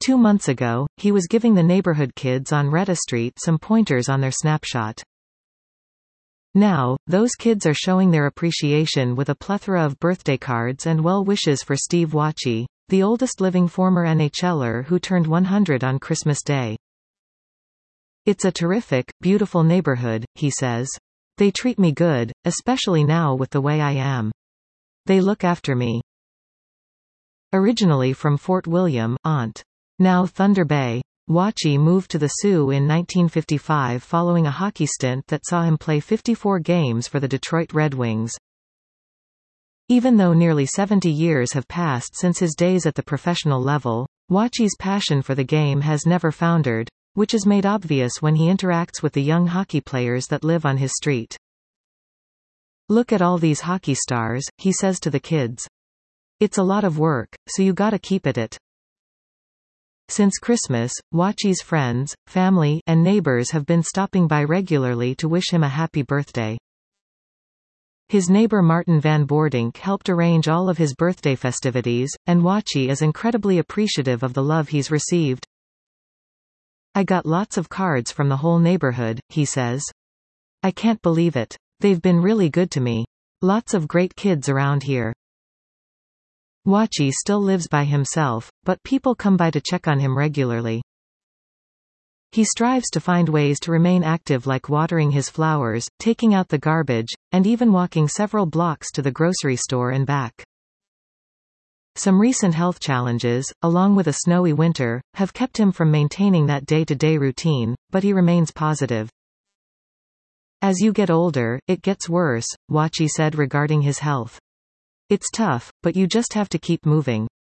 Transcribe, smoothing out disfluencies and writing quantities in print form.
2 months ago, he was giving the neighborhood kids on Retta Street some pointers on their snapshot. Now, those kids are showing their appreciation with a plethora of birthday cards and well wishes for Steve Wachie, the oldest living former NHLer who turned 100 on Christmas Day. "It's a terrific, beautiful neighborhood," he says. "They treat me good, especially now with the way I am. They look after me." Originally from Fort William, Ont. Now Thunder Bay, Wachie moved to the Sioux in 1955 following a hockey stint that saw him play 54 games for the Detroit Red Wings. Even though nearly 70 years have passed since his days at the professional level, Wachie's passion for the game has never foundered, which is made obvious when he interacts with the young hockey players that live on his street. "Look at all these hockey stars," he says to the kids. "It's a lot of work, so you gotta keep at it." Since Christmas, Wachie's friends, family, and neighbors have been stopping by regularly to wish him a happy birthday. His neighbor Martin Van Boordink helped arrange all of his birthday festivities, and Wachie is incredibly appreciative of the love he's received. "I got lots of cards from the whole neighborhood," he says. "I can't believe it. They've been really good to me. Lots of great kids around here." Wachie still lives by himself, but people come by to check on him regularly. He strives to find ways to remain active, like watering his flowers, taking out the garbage, and even walking several blocks to the grocery store and back. Some recent health challenges, along with a snowy winter, have kept him from maintaining that day-to-day routine, but he remains positive. "As you get older, it gets worse," Wachie said regarding his health. "It's tough, but you just have to keep moving.